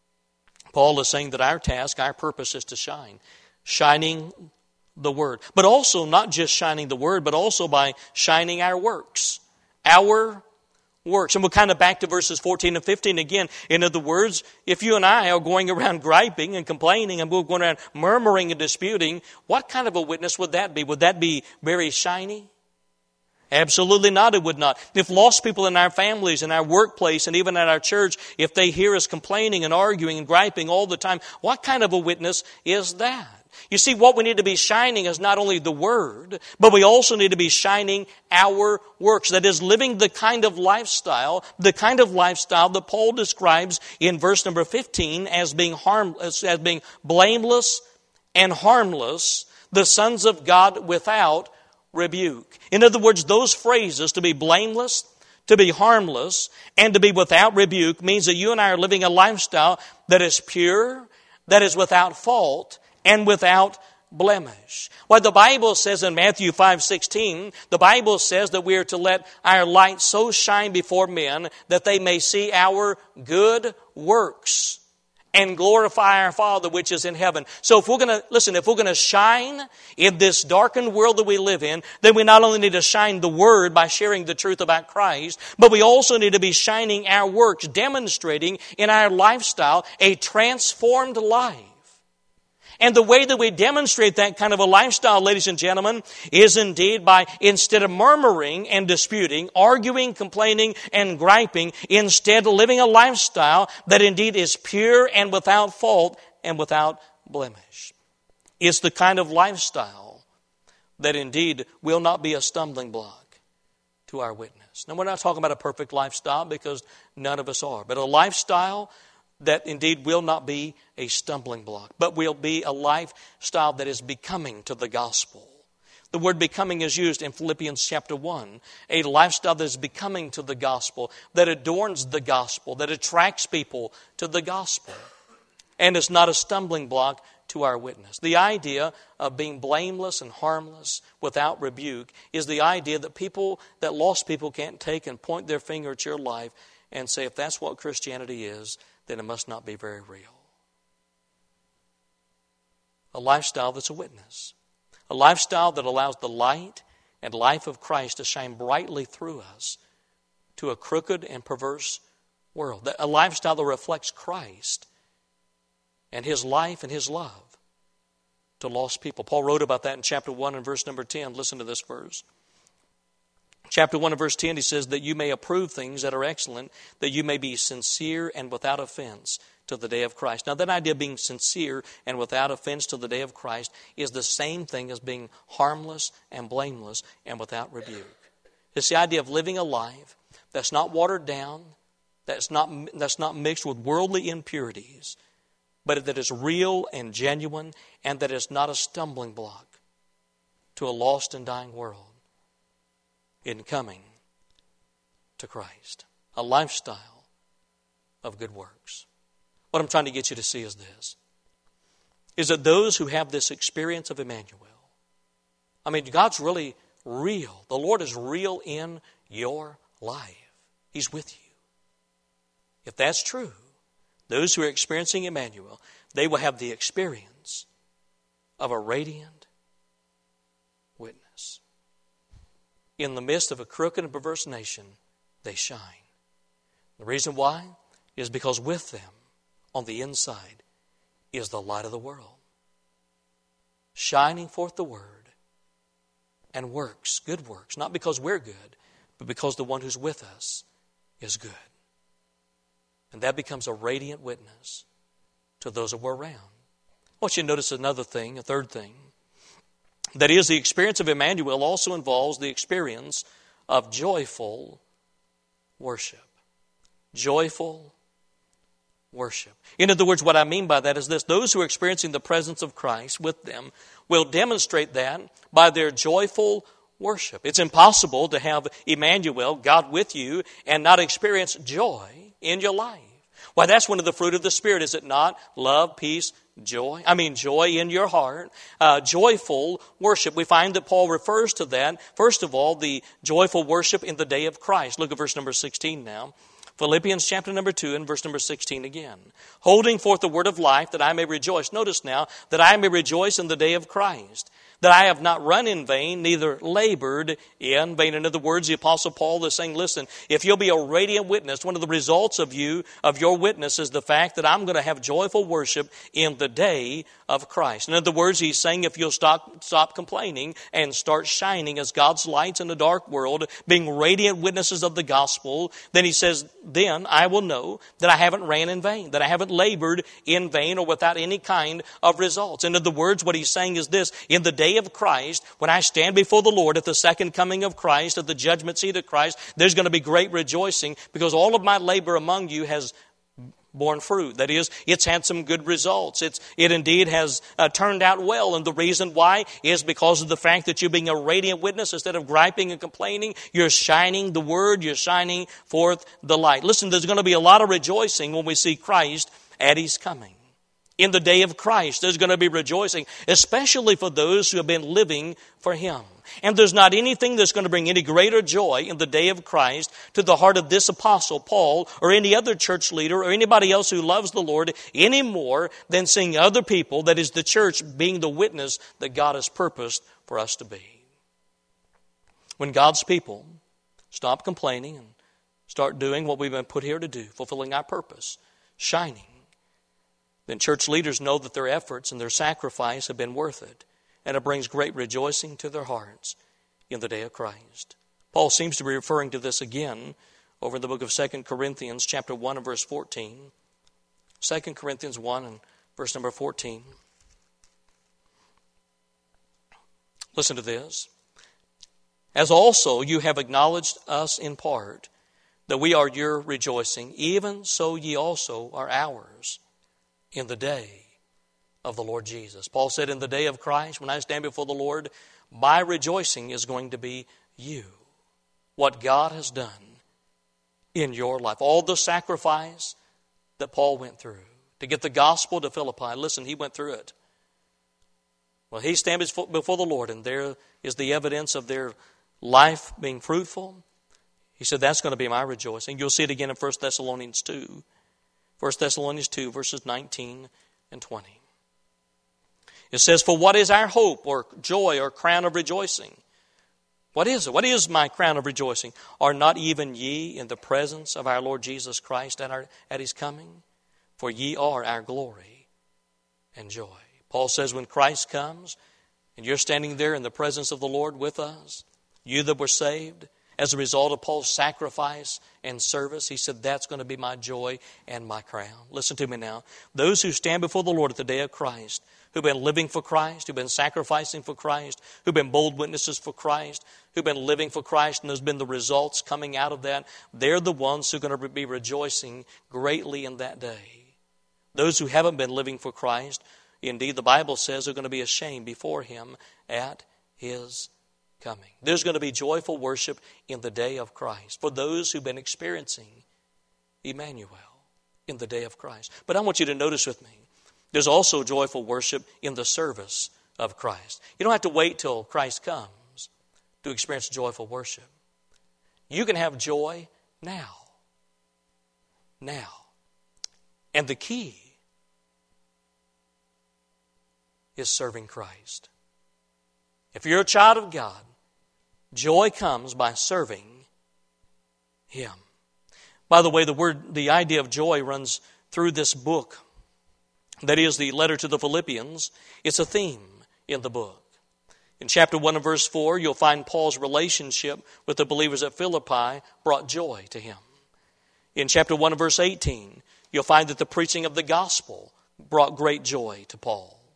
Paul is saying that our task, our purpose is to shine, shining the Word. But also not just shining the Word, but also by shining our works. Our works. And we're kind of back to verses fourteen and fifteen again. In other words, if you and I are going around griping and complaining and we're going around murmuring and disputing, what kind of a witness would that be? Would that be very shiny? Absolutely not, it would not. If lost people in our families, in our workplace, and even at our church, if they hear us complaining and arguing and griping all the time, what kind of a witness is that? You see, what we need to be shining is not only the Word, but we also need to be shining our works. That is, living the kind of lifestyle, the kind of lifestyle that Paul describes in verse number fifteen as being harm, as, as being blameless and harmless, the sons of God without rebuke. In other words, those phrases, to be blameless, to be harmless, and to be without rebuke, means that you and I are living a lifestyle that is pure, that is without fault, and without blemish. What the Bible says in Matthew five sixteen, the Bible says that we are to let our light so shine before men that they may see our good works and glorify our Father which is in heaven. So if we're going to, listen, if we're going to shine in this darkened world that we live in, then we not only need to shine the Word by sharing the truth about Christ, but we also need to be shining our works, demonstrating in our lifestyle a transformed life. And the way that we demonstrate that kind of a lifestyle, ladies and gentlemen, is indeed by, instead of murmuring and disputing, arguing, complaining, and griping, instead living a lifestyle that indeed is pure and without fault and without blemish. It's the kind of lifestyle that indeed will not be a stumbling block to our witness. Now, we're not talking about a perfect lifestyle because none of us are, but a lifestyle that indeed will not be a stumbling block, but will be a lifestyle that is becoming to the gospel. The word becoming is used in Philippians chapter one, a lifestyle that is becoming to the gospel, that adorns the gospel, that attracts people to the gospel, and is not a stumbling block to our witness. The idea of being blameless and harmless without rebuke is the idea that people, that lost people can't take and point their finger at your life and say, if that's what Christianity is, then it must not be very real. A lifestyle that's a witness. A lifestyle that allows the light and life of Christ to shine brightly through us to a crooked and perverse world. A lifestyle that reflects Christ and His life and His love to lost people. Paul wrote about that in chapter one and verse number ten. Listen to this verse. Chapter one and verse ten, he says, that you may approve things that are excellent, that you may be sincere and without offense to the day of Christ. Now, that idea of being sincere and without offense to the day of Christ is the same thing as being harmless and blameless and without rebuke. It's the idea of living a life that's not watered down, that's not, that's not mixed with worldly impurities, but that is real and genuine, and that is not a stumbling block to a lost and dying world in coming to Christ. A lifestyle of good works. What I'm trying to get you to see is this, is that those who have this experience of Emmanuel, I mean, God's really real. The Lord is real in your life. He's with you. If that's true, those who are experiencing Emmanuel, they will have the experience of a radiant witness. In the midst of a crooked and perverse nation, they shine. The reason why is because with them, on the inside, is the light of the world, shining forth the Word and works, good works, not because we're good, but because the one who's with us is good. And that becomes a radiant witness to those that we're around. I want you to notice another thing, a third thing. That is, the experience of Emmanuel also involves the experience of joyful worship. Joyful worship. In other words, what I mean by that is this: those who are experiencing the presence of Christ with them will demonstrate that by their joyful worship. It's impossible to have Emmanuel, God with you, and not experience joy in your life. Why, that's one of the fruit of the Spirit, is it not? Love, peace, joy. I mean, joy in your heart. Uh, joyful worship. We find that Paul refers to that. First of all, the joyful worship in the day of Christ. Look at verse number sixteen now. Philippians chapter number two and verse number sixteen again. Holding forth the word of life, that I may rejoice. Notice now, that I may rejoice in the day of Christ. That I have not run in vain, neither labored in vain. In other words, the Apostle Paul is saying, listen, if you'll be a radiant witness, one of the results of you, of your witness, is the fact that I'm going to have joyful worship in the day of Christ. In other words, he's saying if you'll stop, stop complaining and start shining as God's lights in a dark world, being radiant witnesses of the gospel, then he says, then I will know that I haven't ran in vain, that I haven't labored in vain or without any kind of results. In other words, what he's saying is this: in the day of Christ, when I stand before the Lord at the second coming of Christ, at the judgment seat of Christ, there's going to be great rejoicing, because all of my labor among you has borne fruit. That is, it's had some good results. It's, it indeed has uh, turned out well. And the reason why is because of the fact that you're being a radiant witness. Instead of griping and complaining, you're shining the word, you're shining forth the light. Listen, there's going to be a lot of rejoicing when we see Christ at His coming. In the day of Christ, there's going to be rejoicing, especially for those who have been living for Him. And there's not anything that's going to bring any greater joy in the day of Christ to the heart of this apostle Paul, or any other church leader, or anybody else who loves the Lord, any more than seeing other people, that is the church, being the witness that God has purposed for us to be. When God's people stop complaining and start doing what we've been put here to do, fulfilling our purpose, shining, then church leaders know that their efforts and their sacrifice have been worth it. And it brings great rejoicing to their hearts in the day of Christ. Paul seems to be referring to this again over in the book of Second Corinthians chapter one and verse fourteen. Second Corinthians one and verse number fourteen. Listen to this. As also you have acknowledged us in part, that we are your rejoicing, even so ye also are ours in the day of the Lord Jesus. Paul said, in the day of Christ, when I stand before the Lord, my rejoicing is going to be you. What God has done in your life. All the sacrifice that Paul went through to get the gospel to Philippi. Listen, he went through it. Well, he stands before the Lord, and there is the evidence of their life being fruitful. He said, that's going to be my rejoicing. You'll see it again in First Thessalonians two. First Thessalonians two, verses nineteen and twenty. It says, for what is our hope or joy or crown of rejoicing? What is it? What is my crown of rejoicing? Are not even ye in the presence of our Lord Jesus Christ at, our, at His coming? For ye are our glory and joy. Paul says when Christ comes and you're standing there in the presence of the Lord with us, you that were saved, as a result of Paul's sacrifice and service, he said, that's going to be my joy and my crown. Listen to me now. Those who stand before the Lord at the day of Christ, who've been living for Christ, who've been sacrificing for Christ, who've been bold witnesses for Christ, who've been living for Christ, and there's been the results coming out of that, they're the ones who are going to be rejoicing greatly in that day. Those who haven't been living for Christ, indeed the Bible says, are going to be ashamed before Him at His coming. There's going to be joyful worship in the day of Christ for those who've been experiencing Emmanuel in the day of Christ. But I want you to notice with me, there's also joyful worship in the service of Christ. You don't have to wait till Christ comes to experience joyful worship. You can have joy now. Now. And the key is serving Christ. If you're a child of God, joy comes by serving Him. By the way, the word, the idea of joy runs through this book. That is the letter to the Philippians. It's a theme in the book. In chapter one and verse four, you'll find Paul's relationship with the believers at Philippi brought joy to him. In chapter one and verse eighteen, you'll find that the preaching of the gospel brought great joy to Paul.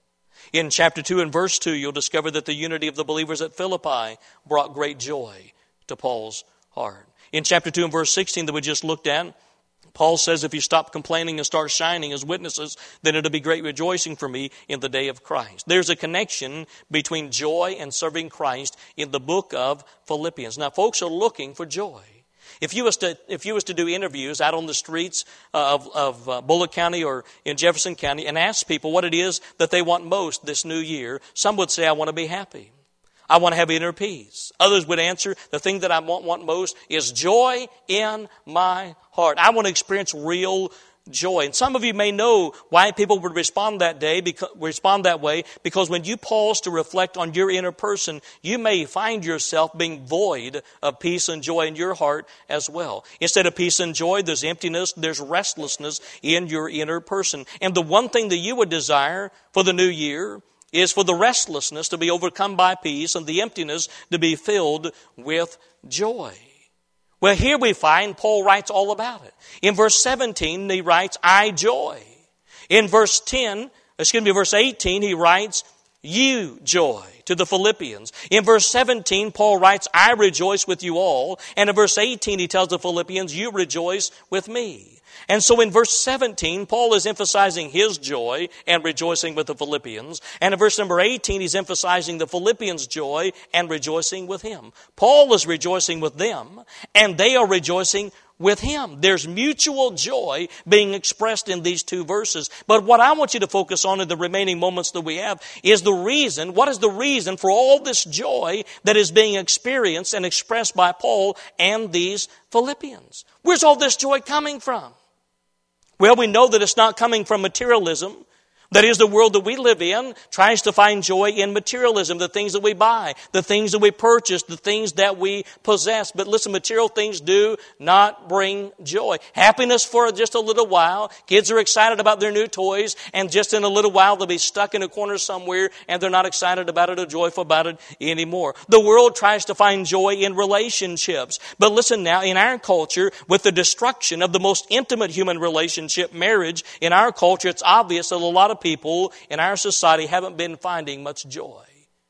In chapter two and verse two, you'll discover that the unity of the believers at Philippi brought great joy to Paul's heart. In chapter two and verse sixteen that we just looked at, Paul says, if you stop complaining and start shining as witnesses, then it'll be great rejoicing for me in the day of Christ. There's a connection between joy and serving Christ in the book of Philippians. Now, folks are looking for joy. If you was to if you was to do interviews out on the streets of, of uh, Bullock County or in Jefferson County and ask people what it is that they want most this new year, some would say, I want to be happy. I want to have inner peace. Others would answer, the thing that I want, want most is joy in my heart. I want to experience real joy. And some of you may know why people would respond that day, because, respond that way, because when you pause to reflect on your inner person, you may find yourself being void of peace and joy in your heart as well. Instead of peace and joy, there's emptiness, there's restlessness in your inner person. And the one thing that you would desire for the new year is for the restlessness to be overcome by peace and the emptiness to be filled with joy. Well, here we find Paul writes all about it. In verse seventeen, he writes, I joy. In verse ten, excuse me, verse eighteen, he writes, you joy to the Philippians. In verse seventeen, Paul writes, I rejoice with you all. And in verse eighteen, he tells the Philippians, you rejoice with me. And so in verse seventeen, Paul is emphasizing his joy and rejoicing with the Philippians. And in verse number eighteen, he's emphasizing the Philippians' joy and rejoicing with him. Paul is rejoicing with them, and they are rejoicing with him. There's mutual joy being expressed in these two verses. But what I want you to focus on in the remaining moments that we have is the reason, what is the reason for all this joy that is being experienced and expressed by Paul and these Philippians? Where's all this joy coming from? Well, we know that it's not coming from materialism. That is, the world that we live in tries to find joy in materialism, the things that we buy, the things that we purchase, the things that we possess. But listen, material things do not bring joy. Happiness for just a little while. Kids are excited about their new toys, and just in a little while they'll be stuck in a corner somewhere, and they're not excited about it or joyful about it anymore. The world tries to find joy in relationships. But listen now, in our culture, with the destruction of the most intimate human relationship, marriage, in our culture, it's obvious that a lot of people in our society haven't been finding much joy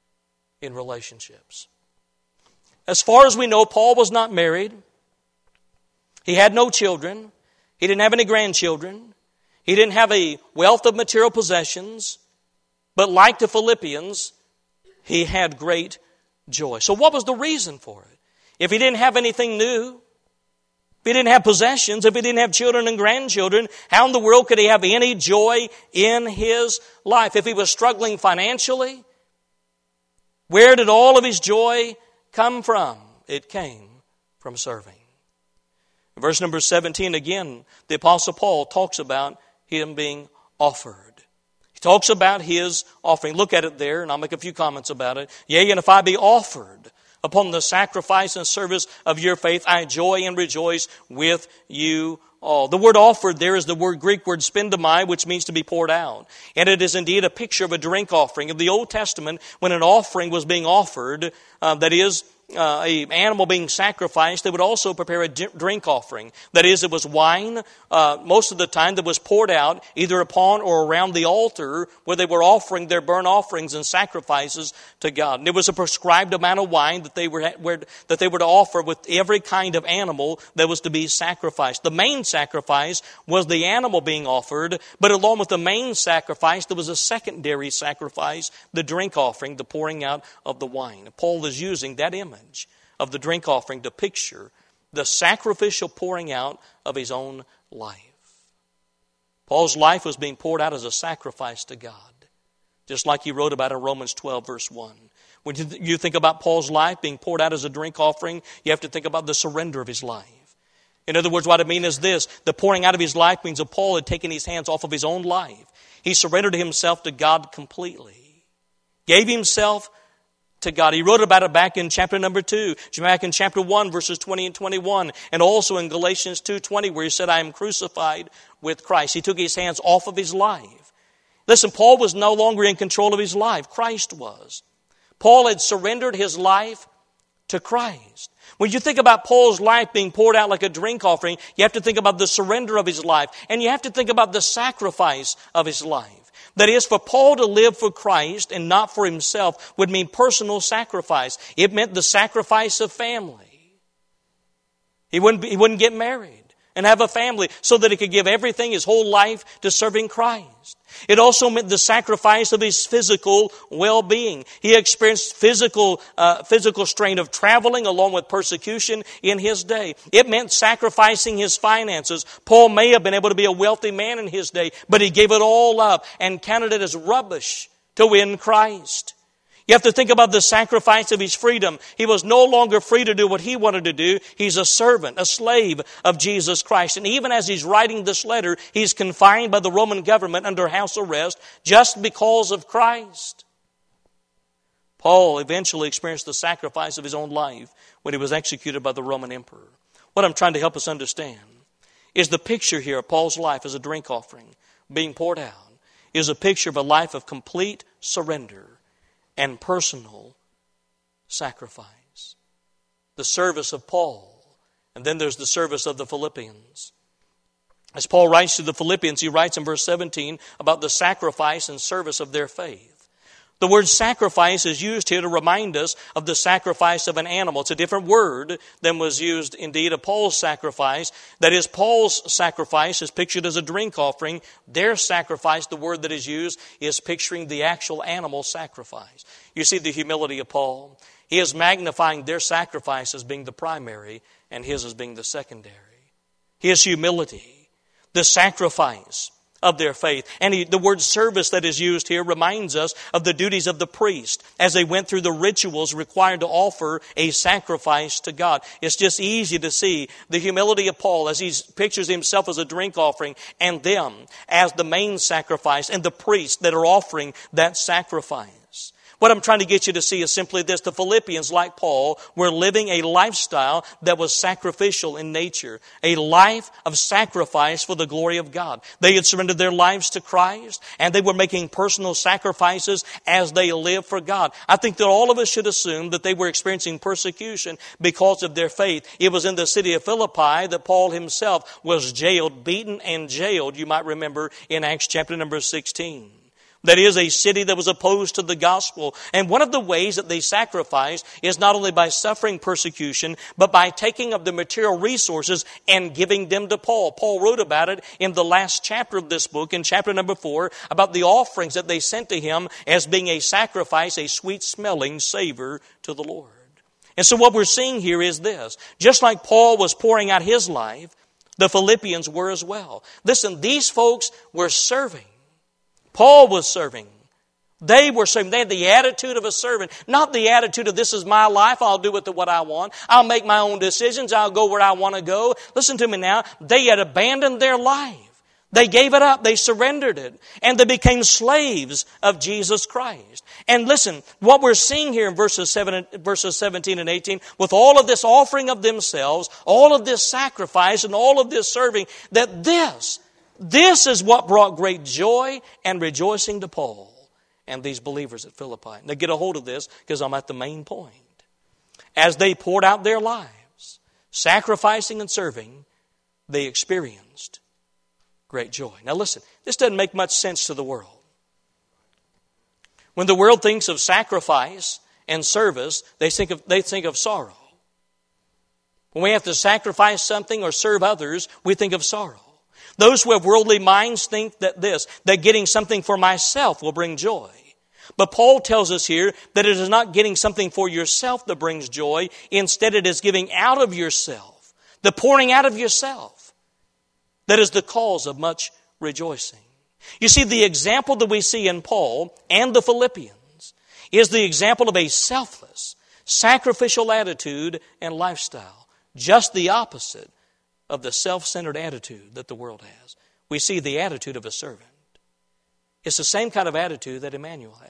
in relationships. As far as we know, Paul was not married. He had no children. He didn't have any grandchildren. He didn't have a wealth of material possessions. But like the Philippians, he had great joy. So what was the reason for it? If he didn't have anything new, if he didn't have possessions, if he didn't have children and grandchildren, how in the world could he have any joy in his life? If he was struggling financially, where did all of his joy come from? It came from serving. In verse number seventeen, again, the Apostle Paul talks about him being offered. He talks about his offering. Look at it there, and I'll make a few comments about it. Yea, and if I be offered upon the sacrifice and service of your faith, I joy and rejoice with you all. The word offered there is the word Greek word spendamai, which means to be poured out. And it is indeed a picture of a drink offering. In the Old Testament, when an offering was being offered, uh, that is, Uh, a animal being sacrificed, they would also prepare a drink offering. That is, it was wine, uh, most of the time, that was poured out either upon or around the altar where they were offering their burnt offerings and sacrifices to God. And it was a prescribed amount of wine that they were, were that they were to offer with every kind of animal that was to be sacrificed. The main sacrifice was the animal being offered, but along with the main sacrifice, there was a secondary sacrifice, the drink offering, the pouring out of the wine. Paul is using that image of the drink offering to picture the sacrificial pouring out of his own life. Paul's life was being poured out as a sacrifice to God, just like he wrote about in Romans twelve, verse one. When you think about Paul's life being poured out as a drink offering, you have to think about the surrender of his life. In other words, what I mean is this: the pouring out of his life means that Paul had taken his hands off of his own life. He surrendered himself to God completely, gave himself to God. He wrote about it back in chapter number two, back in chapter one, verses twenty and twenty-one, and also in Galatians two twenty, where he said, I am crucified with Christ. He took his hands off of his life. Listen, Paul was no longer in control of his life. Christ was. Paul had surrendered his life to Christ. When you think about Paul's life being poured out like a drink offering, you have to think about the surrender of his life, and you have to think about the sacrifice of his life. That is, for Paul to live for Christ and not for himself would mean personal sacrifice. It meant the sacrifice of family. He wouldn't, be, he wouldn't get married and have a family so that he could give everything, his whole life, to serving Christ. It also meant the sacrifice of his physical well-being. He experienced physical, uh, physical strain of traveling along with persecution in his day. It meant sacrificing his finances. Paul may have been able to be a wealthy man in his day, but he gave it all up and counted it as rubbish to win Christ. You have to think about the sacrifice of his freedom. He was no longer free to do what he wanted to do. He's a servant, a slave of Jesus Christ. And even as he's writing this letter, he's confined by the Roman government under house arrest just because of Christ. Paul eventually experienced the sacrifice of his own life when he was executed by the Roman emperor. What I'm trying to help us understand is the picture here of Paul's life as a drink offering being poured out is a picture of a life of complete surrender and personal sacrifice. The service of Paul. And then there's the service of the Philippians. As Paul writes to the Philippians, he writes in verse seventeen about the sacrifice and service of their faith. The word sacrifice is used here to remind us of the sacrifice of an animal. It's a different word than was used indeed of Paul's sacrifice. That is, Paul's sacrifice is pictured as a drink offering. Their sacrifice, the word that is used, is picturing the actual animal sacrifice. You see the humility of Paul. He is magnifying their sacrifice as being the primary and his as being the secondary. His humility, the sacrifice of their faith. And he, the word service that is used here reminds us of the duties of the priest as they went through the rituals required to offer a sacrifice to God. It's just easy to see the humility of Paul as he pictures himself as a drink offering and them as the main sacrifice and the priests that are offering that sacrifice. What I'm trying to get you to see is simply this. The Philippians, like Paul, were living a lifestyle that was sacrificial in nature. A life of sacrifice for the glory of God. They had surrendered their lives to Christ, and they were making personal sacrifices as they lived for God. I think that all of us should assume that they were experiencing persecution because of their faith. It was in the city of Philippi that Paul himself was jailed, beaten and jailed, you might remember, in Acts chapter number sixteen. That is a city that was opposed to the gospel. And one of the ways that they sacrificed is not only by suffering persecution, but by taking of the material resources and giving them to Paul. Paul wrote about it in the last chapter of this book, in chapter number four, about the offerings that they sent to him as being a sacrifice, a sweet-smelling savor to the Lord. And so what we're seeing here is this. Just like Paul was pouring out his life, the Philippians were as well. Listen, these folks were serving. Paul was serving. They were serving. They had the attitude of a servant, not the attitude of this is my life, I'll do with it what I want. I'll make my own decisions, I'll go where I want to go. Listen to me now. They had abandoned their life. They gave it up. They surrendered it. And they became slaves of Jesus Christ. And listen, what we're seeing here in verses seven, verses seventeen and eighteen, with all of this offering of themselves, all of this sacrifice and all of this serving, that this This is what brought great joy and rejoicing to Paul and these believers at Philippi. Now get a hold of this because I'm at the main point. As they poured out their lives, sacrificing and serving, they experienced great joy. Now listen, this doesn't make much sense to the world. When the world thinks of sacrifice and service, they think of, they think of sorrow. When we have to sacrifice something or serve others, we think of sorrow. Those who have worldly minds think that this, that getting something for myself will bring joy. But Paul tells us here that it is not getting something for yourself that brings joy. Instead, it is giving out of yourself, the pouring out of yourself, that is the cause of much rejoicing. You see, the example that we see in Paul and the Philippians is the example of a selfless, sacrificial attitude and lifestyle. Just the opposite of the self-centered attitude that the world has. We see the attitude of a servant. It's the same kind of attitude that Emmanuel had.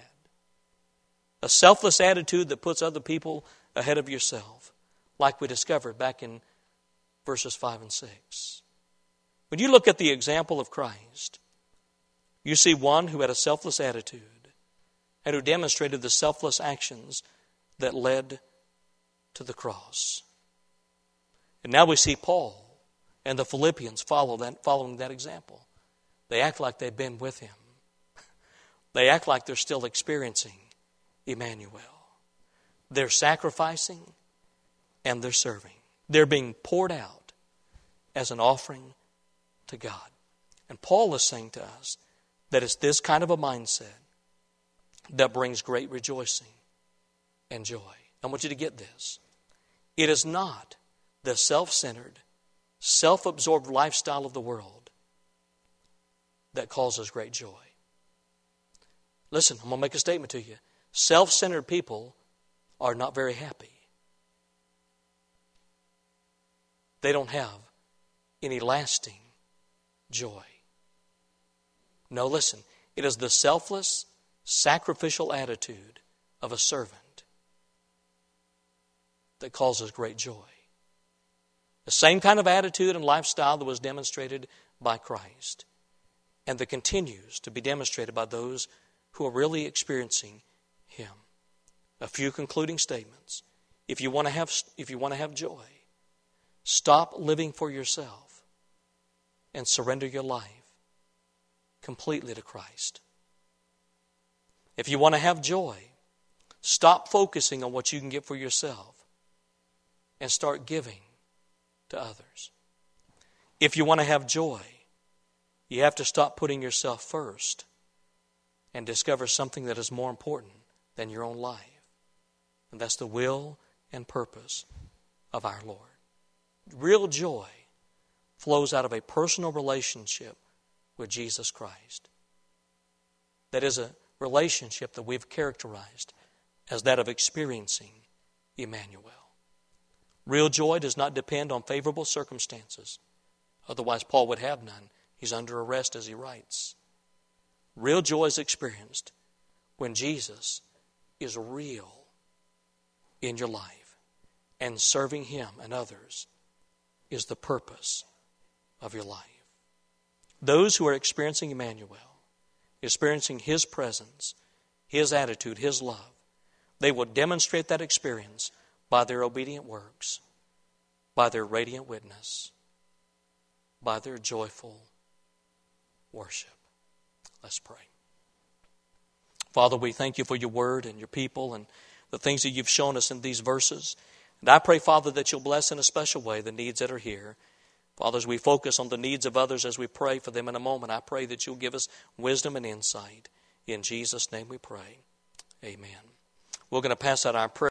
A selfless attitude that puts other people ahead of yourself, like we discovered back in verses five and six. When you look at the example of Christ, you see one who had a selfless attitude and who demonstrated the selfless actions that led to the cross. And now we see Paul and the Philippians follow that, following that example. They act like they've been with him. they act like they're still experiencing Emmanuel. They're sacrificing and they're serving. They're being poured out as an offering to God. And Paul is saying to us that it's this kind of a mindset that brings great rejoicing and joy. I want you to get this. It is not the self-centered, self-absorbed lifestyle of the world that causes great joy. Listen, I'm going to make a statement to you. Self-centered people are not very happy. They don't have any lasting joy. No, listen. It is the selfless, sacrificial attitude of a servant that causes great joy. The same kind of attitude and lifestyle that was demonstrated by Christ and that continues to be demonstrated by those who are really experiencing Him. A few concluding statements. If you want to have, if you want to have joy, stop living for yourself and surrender your life completely to Christ. If you want to have joy, stop focusing on what you can get for yourself and start giving to others. If you want to have joy, you have to stop putting yourself first and discover something that is more important than your own life. And that's the will and purpose of our Lord. Real joy flows out of a personal relationship with Jesus Christ. That is a relationship that we've characterized as that of experiencing Emmanuel. Real joy does not depend on favorable circumstances. Otherwise, Paul would have none. He's under arrest as he writes. Real joy is experienced when Jesus is real in your life, and serving Him and others is the purpose of your life. Those who are experiencing Emmanuel, experiencing His presence, His attitude, His love, they will demonstrate that experience by their obedient works, by their radiant witness, by their joyful worship. Let's pray. Father, we thank You for Your word and Your people and the things that You've shown us in these verses. And I pray, Father, that You'll bless in a special way the needs that are here. Father, as we focus on the needs of others as we pray for them in a moment, I pray that You'll give us wisdom and insight. In Jesus' name we pray. Amen. We're going to pass out our prayer.